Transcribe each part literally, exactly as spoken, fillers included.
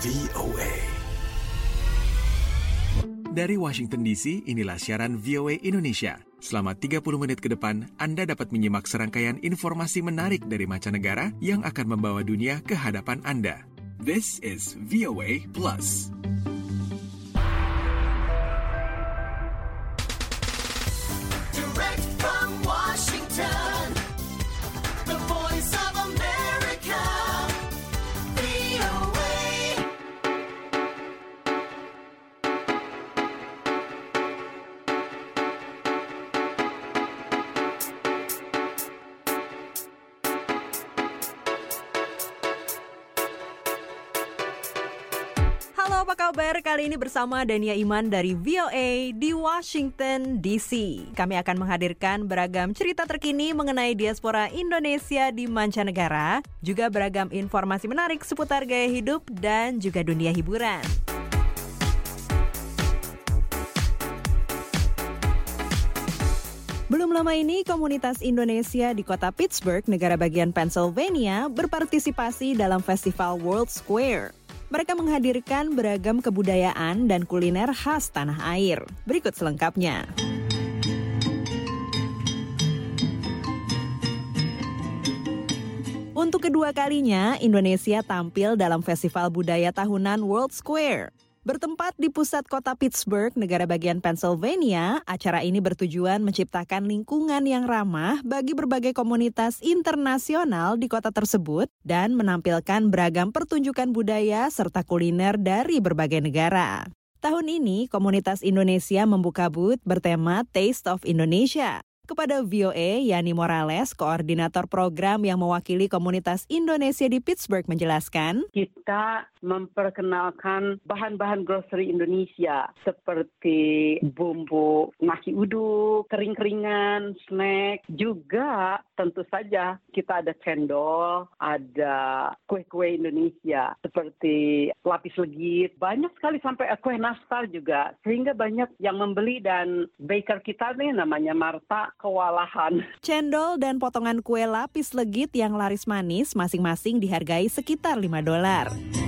V O A. Dari Washington D C, inilah siaran V O A Indonesia. Selama tiga puluh menit ke depan, Anda dapat menyimak serangkaian informasi menarik dari mancanegara yang akan membawa dunia ke hadapan Anda. This is V O A Plus. Direct from Washington, the voice of America, V O A. Halo, apa kabar? Kali ini bersama Dania Iman dari V O A di Washington D C. Kami akan menghadirkan beragam cerita terkini mengenai diaspora Indonesia di mancanegara, juga beragam informasi menarik seputar gaya hidup dan juga dunia hiburan. Belum lama ini, komunitas Indonesia di kota Pittsburgh, negara bagian Pennsylvania, berpartisipasi dalam festival World Square. Mereka menghadirkan beragam kebudayaan dan kuliner khas tanah air. Berikut selengkapnya. Untuk kedua kalinya, Indonesia tampil dalam festival budaya tahunan World Square. Bertempat di pusat kota Pittsburgh, negara bagian Pennsylvania, acara ini bertujuan menciptakan lingkungan yang ramah bagi berbagai komunitas internasional di kota tersebut dan menampilkan beragam pertunjukan budaya serta kuliner dari berbagai negara. Tahun ini, komunitas Indonesia membuka booth bertema Taste of Indonesia. Kepada V O A, Yani Morales, koordinator program yang mewakili komunitas Indonesia di Pittsburgh, menjelaskan, kita memperkenalkan bahan-bahan grocery Indonesia seperti bumbu nasi uduk, kering-keringan, snack. Juga tentu saja kita ada cendol, ada kue-kue Indonesia seperti lapis legit. Banyak sekali sampai kue nastar juga. Sehingga banyak yang membeli dan baker kita nih namanya Marta kewalahan. Cendol dan potongan kue lapis legit yang laris manis masing-masing dihargai sekitar lima dolar.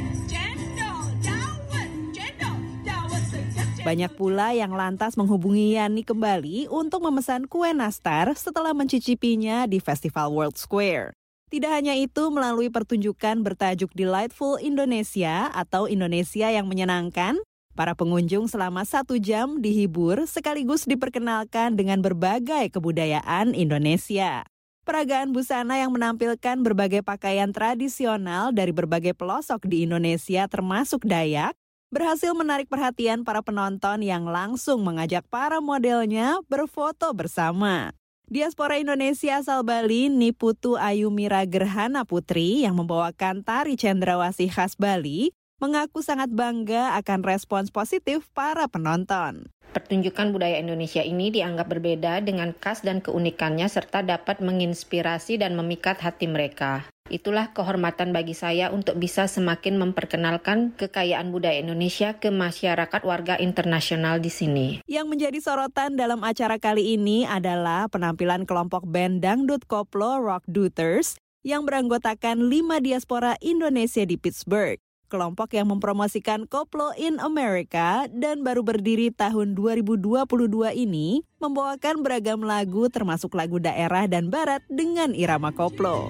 Banyak pula yang lantas menghubungi Yani kembali untuk memesan kue nastar setelah mencicipinya di Festival World Square. Tidak hanya itu, melalui pertunjukan bertajuk Delightful Indonesia atau Indonesia yang menyenangkan, para pengunjung selama satu jam dihibur sekaligus diperkenalkan dengan berbagai kebudayaan Indonesia. Peragaan busana yang menampilkan berbagai pakaian tradisional dari berbagai pelosok di Indonesia termasuk Dayak, berhasil menarik perhatian para penonton yang langsung mengajak para modelnya berfoto bersama. Diaspora Indonesia asal Bali, Niputu Ayumira Gerhana Putri yang membawakan tari cendrawasih khas Bali, mengaku sangat bangga akan respons positif para penonton. Pertunjukan budaya Indonesia ini dianggap berbeda dengan khas dan keunikannya serta dapat menginspirasi dan memikat hati mereka. Itulah kehormatan bagi saya untuk bisa semakin memperkenalkan kekayaan budaya Indonesia ke masyarakat warga internasional di sini. Yang menjadi sorotan dalam acara kali ini adalah penampilan kelompok band dangdut koplo Rock Duters yang beranggotakan lima diaspora Indonesia di Pittsburgh. Kelompok yang mempromosikan koplo in America dan baru berdiri tahun dua ribu dua puluh dua ini membawakan beragam lagu termasuk lagu daerah dan barat dengan irama koplo.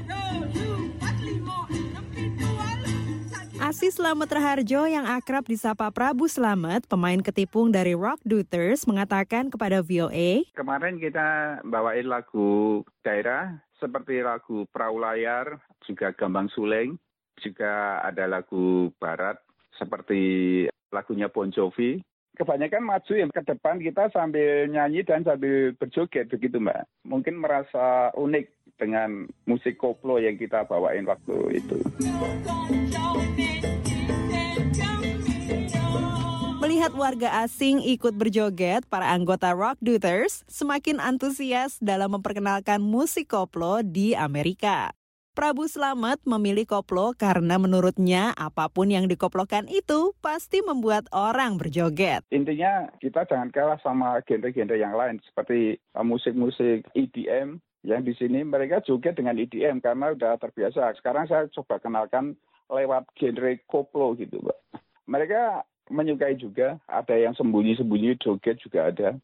Asis Slamet Raharjo yang akrab disapa Prabu Slamet, pemain ketipung dari Rock Duters, mengatakan kepada V O A, kemarin kita bawain lagu daerah seperti lagu Perahu Layar, juga Gambang Suling. Juga ada lagu barat seperti lagunya Bon Jovi. Kebanyakan maju yang ke depan kita sambil nyanyi dan sambil berjoget begitu Mbak. Mungkin merasa unik dengan musik koplo yang kita bawain waktu itu. Melihat warga asing ikut berjoget, para anggota Rock Duters semakin antusias dalam memperkenalkan musik koplo di Amerika. Prabu Slamet memilih koplo karena menurutnya apapun yang dikoplokan itu pasti membuat orang berjoget. Intinya kita jangan kalah sama genre-genre yang lain seperti musik-musik E D M yang di sini mereka joget dengan E D M karena udah terbiasa. Sekarang saya coba kenalkan lewat genre koplo gitu, Mbak. Mereka menyukai juga, ada yang sembunyi-sembunyi joget juga ada.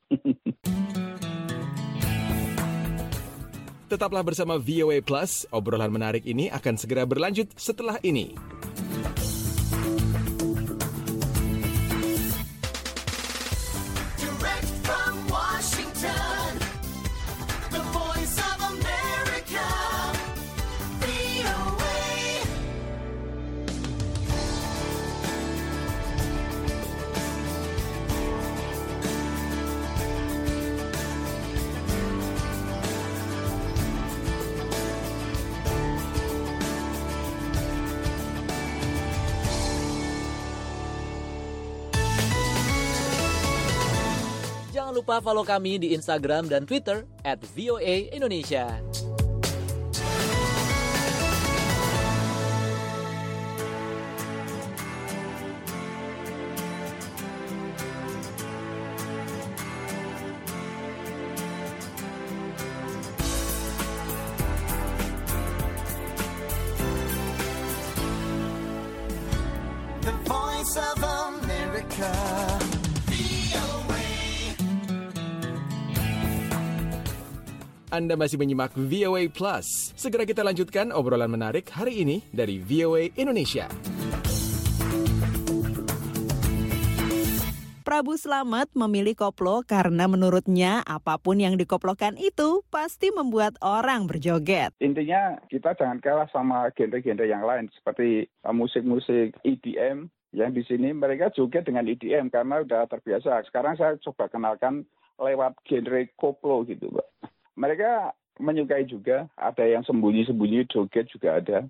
Tetaplah bersama V O A Plus, obrolan menarik ini akan segera berlanjut setelah ini. Direct from Washington, the voice of America, V O A. Jangan lupa follow kami di Instagram dan Twitter at V O A Indonesia. The voice of America, V O A. Anda masih menyimak V O A Plus. Segera kita lanjutkan obrolan menarik hari ini dari V O A Indonesia. Prabu Slamet memilih koplo karena menurutnya apapun yang dikoplokan itu pasti membuat orang berjoget. Intinya kita jangan kalah sama genre-genre yang lain seperti uh, musik-musik E D M yang di sini mereka joget dengan E D M karena udah terbiasa. Sekarang saya coba kenalkan lewat genre koplo gitu, Mbak. Mereka menyukai juga, ada yang sembunyi-sembunyi joget juga ada.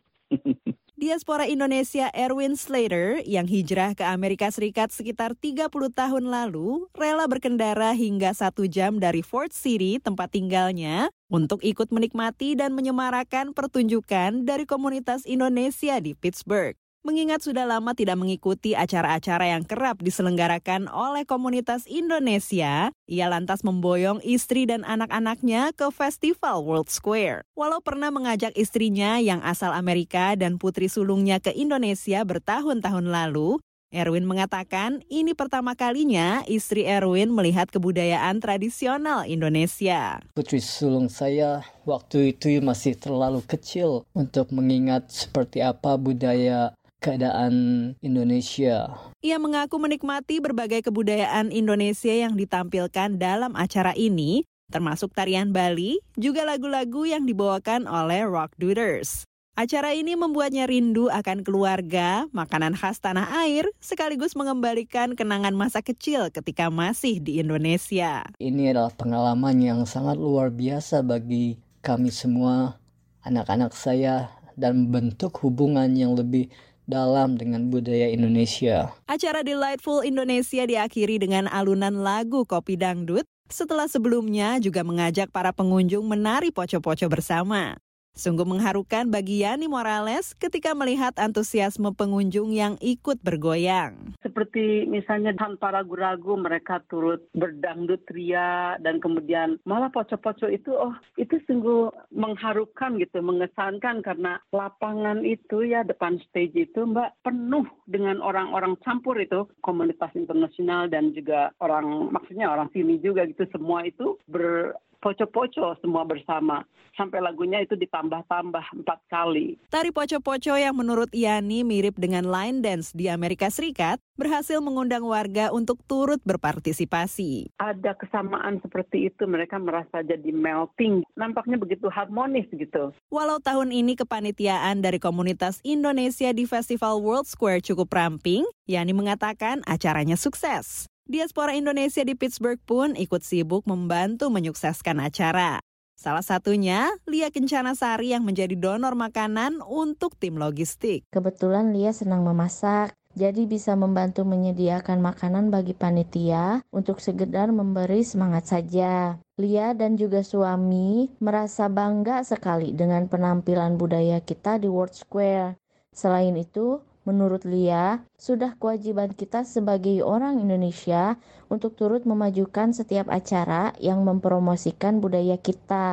Diaspora Indonesia Erwin Slater yang hijrah ke Amerika Serikat sekitar tiga puluh tahun lalu rela berkendara hingga satu jam dari Ford City tempat tinggalnya untuk ikut menikmati dan menyemarakan pertunjukan dari komunitas Indonesia di Pittsburgh. Mengingat sudah lama tidak mengikuti acara-acara yang kerap diselenggarakan oleh komunitas Indonesia, ia lantas memboyong istri dan anak-anaknya ke Festival World Square. Walau pernah mengajak istrinya yang asal Amerika dan putri sulungnya ke Indonesia bertahun-tahun lalu, Erwin mengatakan ini pertama kalinya istri Erwin melihat kebudayaan tradisional Indonesia. Putri sulung saya waktu itu masih terlalu kecil untuk mengingat seperti apa budaya keadaan Indonesia. Ia mengaku menikmati berbagai kebudayaan Indonesia yang ditampilkan dalam acara ini, termasuk tarian Bali, juga lagu-lagu yang dibawakan oleh Rock Duders. Acara ini membuatnya rindu akan keluarga, makanan khas tanah air, sekaligus mengembalikan kenangan masa kecil ketika masih di Indonesia. Ini adalah pengalaman yang sangat luar biasa bagi kami semua, anak-anak saya, dan membentuk hubungan yang lebih dalam dengan budaya Indonesia. Acara Delightful Indonesia diakhiri dengan alunan lagu Kopi Dangdut, setelah sebelumnya juga mengajak para pengunjung menari poco-poco bersama. Sungguh mengharukan bagi Yani Morales ketika melihat antusiasme pengunjung yang ikut bergoyang. Seperti misalnya tanpa ragu-ragu mereka turut berdangdut ria dan kemudian malah poco-poco itu oh itu sungguh mengharukan gitu, mengesankan karena lapangan itu ya depan stage itu Mbak penuh dengan orang-orang campur itu, komunitas internasional dan juga orang maksudnya orang sini juga gitu, semua itu ber poco-poco semua bersama. Sampai lagunya itu ditambah-tambah empat kali. Tari poco-poco yang menurut Yani mirip dengan line dance di Amerika Serikat berhasil mengundang warga untuk turut berpartisipasi. Ada kesamaan seperti itu, mereka merasa jadi melting. Nampaknya begitu harmonis gitu. Walau tahun ini kepanitiaan dari komunitas Indonesia di Festival World Square cukup ramping, Yani mengatakan acaranya sukses. Diaspora Indonesia di Pittsburgh pun ikut sibuk membantu menyukseskan acara. Salah satunya Lia Kencanasari yang menjadi donor makanan untuk tim logistik. Kebetulan Lia senang memasak, jadi bisa membantu menyediakan makanan bagi panitia untuk sekedar memberi semangat saja. Lia dan juga suami merasa bangga sekali dengan penampilan budaya kita di World Square. Selain itu, menurut Lia, sudah kewajiban kita sebagai orang Indonesia untuk turut memajukan setiap acara yang mempromosikan budaya kita.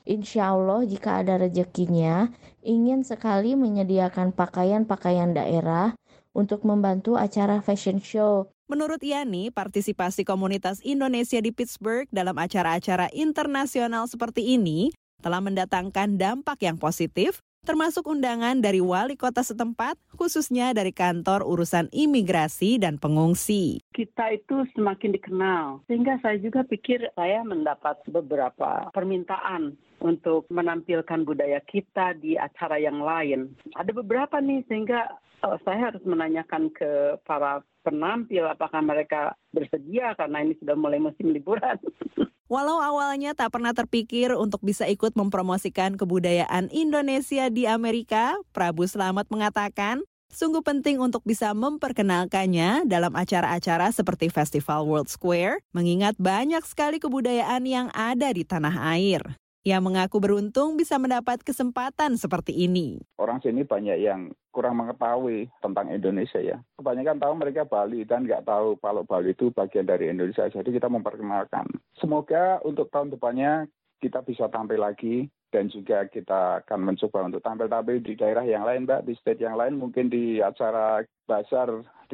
Insya Allah jika ada rezekinya, ingin sekali menyediakan pakaian-pakaian daerah untuk membantu acara fashion show. Menurut Yani, partisipasi komunitas Indonesia di Pittsburgh dalam acara-acara internasional seperti ini telah mendatangkan dampak yang positif, termasuk undangan dari wali kota setempat, khususnya dari kantor urusan imigrasi dan pengungsi. Kita itu semakin dikenal, sehingga saya juga pikir saya mendapat beberapa permintaan untuk menampilkan budaya kita di acara yang lain. Ada beberapa nih, sehingga uh, saya harus menanyakan ke para penampil apakah mereka bersedia karena ini sudah mulai musim liburan. Walau awalnya tak pernah terpikir untuk bisa ikut mempromosikan kebudayaan Indonesia di Amerika, Prabu Slamet mengatakan sungguh penting untuk bisa memperkenalkannya dalam acara-acara seperti Festival World Square, mengingat banyak sekali kebudayaan yang ada di tanah air. Ia mengaku beruntung bisa mendapat kesempatan seperti ini. Orang sini banyak yang kurang mengetahui tentang Indonesia ya. Kebanyakan tahu mereka Bali dan nggak tahu kalau Bali itu bagian dari Indonesia. Jadi kita memperkenalkan. Semoga untuk tahun depannya kita bisa tampil lagi dan juga kita akan mencoba untuk tampil-tampil di daerah yang lain, Mbak, di state yang lain, mungkin di acara Basar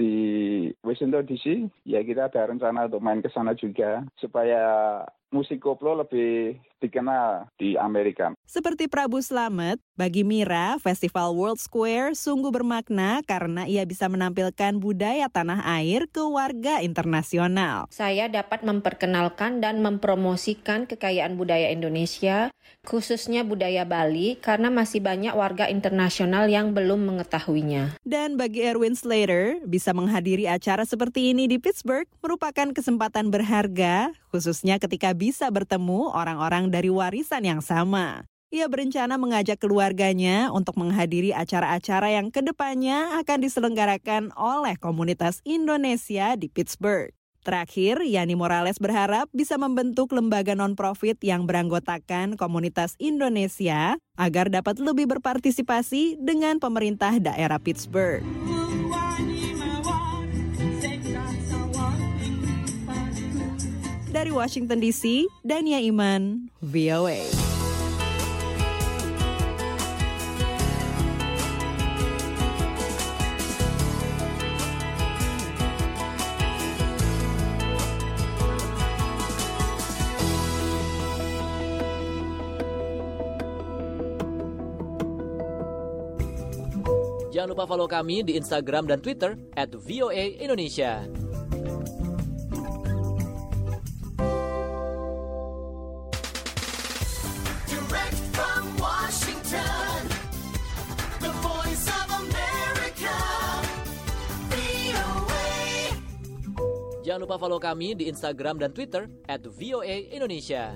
di Washington D C. Ya kita ada rencana untuk main ke sana juga supaya musik koplo lebih dikenal di Amerika. Seperti Prabu Slamet, bagi Mira, Festival World Square sungguh bermakna karena ia bisa menampilkan budaya tanah air ke warga internasional. Saya dapat memperkenalkan dan mempromosikan kekayaan budaya Indonesia, khususnya budaya Bali, karena masih banyak warga internasional yang belum mengetahuinya. Dan bagi Erwin Slater, bisa menghadiri acara seperti ini di Pittsburgh merupakan kesempatan berharga, khususnya ketika bisa bertemu orang-orang dari warisan yang sama. Ia berencana mengajak keluarganya untuk menghadiri acara-acara yang kedepannya akan diselenggarakan oleh komunitas Indonesia di Pittsburgh. Terakhir, Yani Morales berharap bisa membentuk lembaga non-profit yang beranggotakan komunitas Indonesia agar dapat lebih berpartisipasi dengan pemerintah daerah Pittsburgh. Dari Washington D C, Dania Iman, V O A. Jangan lupa follow kami di Instagram dan Twitter at V O A Indonesia. Direct from Washington, the voice of America, V O A. Jangan lupa follow kami di Instagram dan Twitter at V O A Indonesia.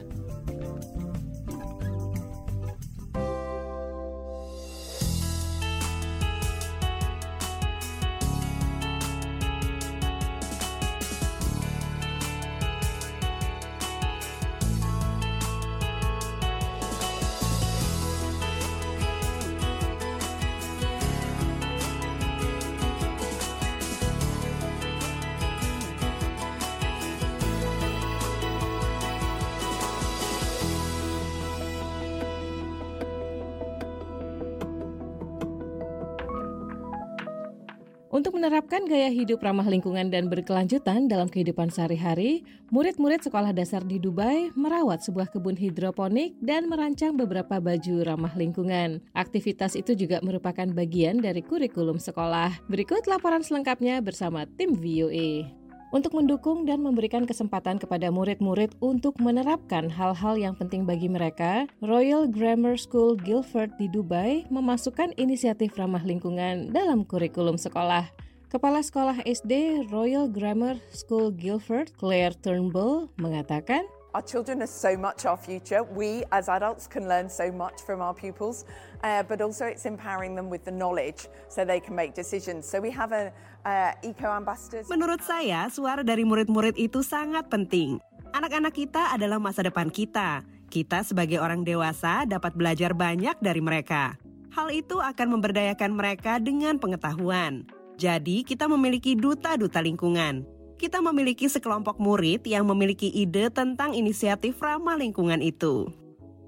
Untuk menerapkan gaya hidup ramah lingkungan dan berkelanjutan dalam kehidupan sehari-hari, murid-murid sekolah dasar di Dubai merawat sebuah kebun hidroponik dan merancang beberapa baju ramah lingkungan. Aktivitas itu juga merupakan bagian dari kurikulum sekolah. Berikut laporan selengkapnya bersama tim V O A. Untuk mendukung dan memberikan kesempatan kepada murid-murid untuk menerapkan hal-hal yang penting bagi mereka, Royal Grammar School Guildford di Dubai memasukkan inisiatif ramah lingkungan dalam kurikulum sekolah. Kepala Sekolah S D Royal Grammar School Guildford, Claire Turnbull, mengatakan, Our children are so much our future. We, as adults, can learn so much from our pupils, uh, but also it's empowering them with the knowledge so they can make decisions. So we have a uh, eco-ambassadors. Menurut saya, suara dari murid-murid itu sangat penting. Anak-anak kita adalah masa depan kita. Kita sebagai orang dewasa dapat belajar banyak dari mereka. Hal itu akan memberdayakan mereka dengan pengetahuan. Jadi, kita memiliki duta-duta lingkungan. Kita memiliki sekelompok murid yang memiliki ide tentang inisiatif ramah lingkungan itu.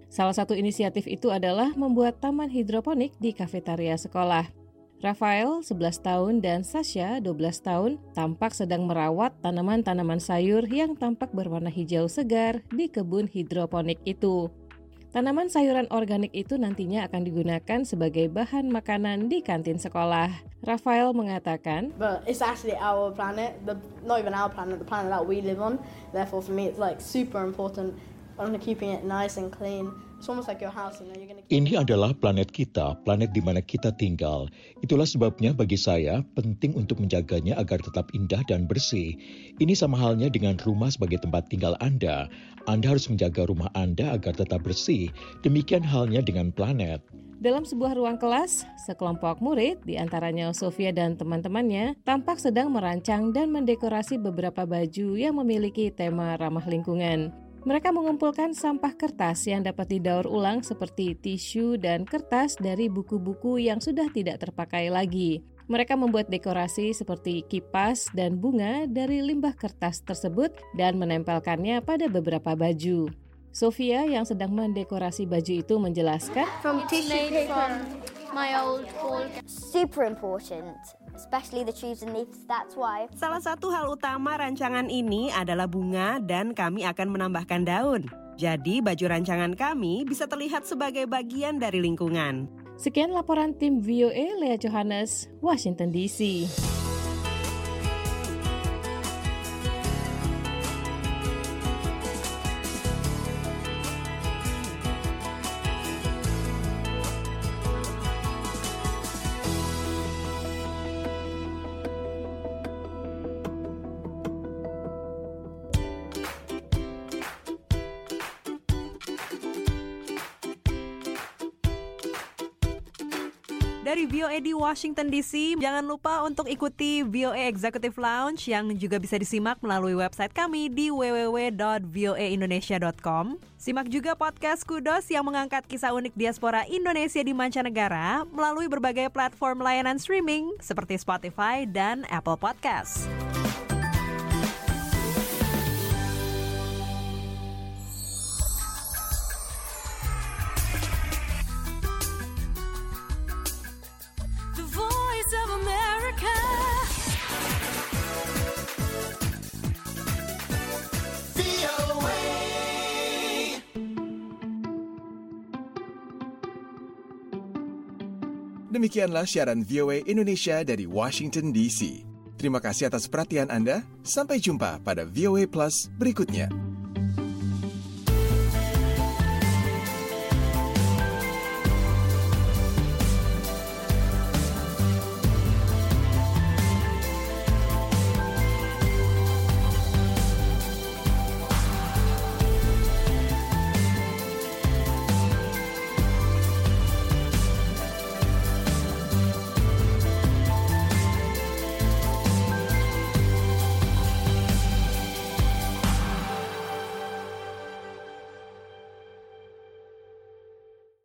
Salah satu inisiatif itu adalah membuat taman hidroponik di kafetaria sekolah. Rafael, sebelas tahun, dan Sasha, dua belas tahun, tampak sedang merawat tanaman-tanaman sayur yang tampak berwarna hijau segar di kebun hidroponik itu. Tanaman sayuran organik itu nantinya akan digunakan sebagai bahan makanan di kantin sekolah. Rafael mengatakan, But it's actually our planet, the, not even our planet, the planet that we live on. Therefore, for me, it's like super important on keeping it nice and clean. It's almost like your house, you know, you're gonna keep... Ini adalah planet kita, planet di mana kita tinggal. Itulah sebabnya bagi saya penting untuk menjaganya agar tetap indah dan bersih. Ini sama halnya dengan rumah sebagai tempat tinggal Anda. Anda harus menjaga rumah Anda agar tetap bersih. Demikian halnya dengan planet. Dalam sebuah ruang kelas, sekelompok murid, di antaranya Sofia dan teman-temannya, tampak sedang merancang dan mendekorasi beberapa baju yang memiliki tema ramah lingkungan. Mereka mengumpulkan sampah kertas yang dapat didaur ulang seperti tisu dan kertas dari buku-buku yang sudah tidak terpakai lagi. Mereka membuat dekorasi seperti kipas dan bunga dari limbah kertas tersebut dan menempelkannya pada beberapa baju. Sofia yang sedang mendekorasi baju itu menjelaskan, From tissue paper, my old ball. Super important, especially the trees and leaves. That's why. Salah satu hal utama rancangan ini adalah bunga dan kami akan menambahkan daun. Jadi baju rancangan kami bisa terlihat sebagai bagian dari lingkungan. Sekian laporan tim V O A, Lea Johannes, Washington D C. Dari V O A di Washington D C, jangan lupa untuk ikuti V O A Executive Lounge yang juga bisa disimak melalui website kami di w w w dot v o a indonesia dot com. Simak juga podcast Kudos yang mengangkat kisah unik diaspora Indonesia di mancanegara melalui berbagai platform layanan streaming seperti Spotify dan Apple Podcasts. Demikianlah siaran V O A Indonesia dari Washington D C. Terima kasih atas perhatian Anda. Sampai jumpa pada V O A Plus berikutnya.